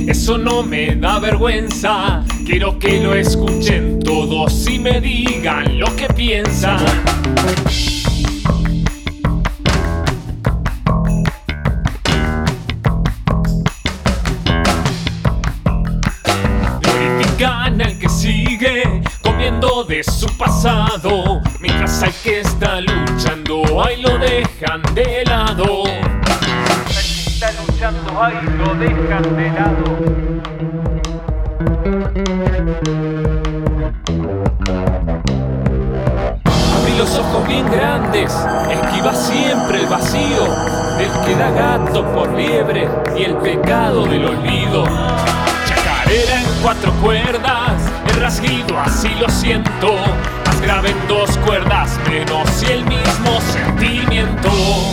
eso no me da vergüenza. Quiero que lo escuchen todos y me digan lo que piensan. Glorifican al que sigue comiendo de su pasado, mientras al que está luchando ahí lo dejan de lado. Al que está luchando ahí lo dejan de lado. Abrí los ojos bien grandes, esquiva siempre el vacío del que da gato por liebre y el pecado del olvido. Chacarera en 4 cuerdas, el rasguido así lo siento, más grave en 2 cuerdas menos y el mismo sentimiento.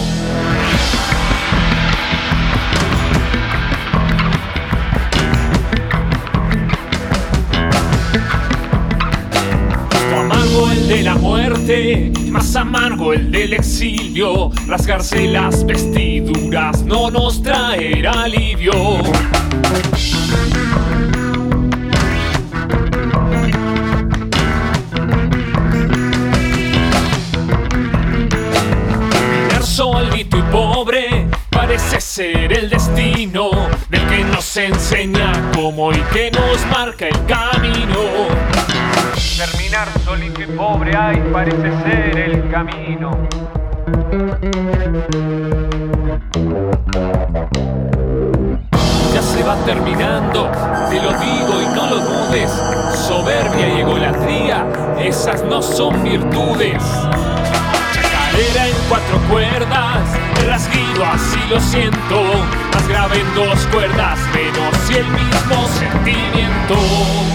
Amargo el de la muerte, más amargo el del exilio. Rasgarse las vestiduras no nos traerá alivio. Caminar solito y pobre parece ser el destino del que nos enseña cómo y que nos marca el camino. Terminar solito y pobre, ay, parece ser el camino. Ya se va terminando, te lo digo y no lo dudes. Soberbia y egolatría, esas no son virtudes. Chacarera en 4 cuerdas, el rasguido así lo siento, más grave en 2 cuerdas menos y el mismo sentimiento.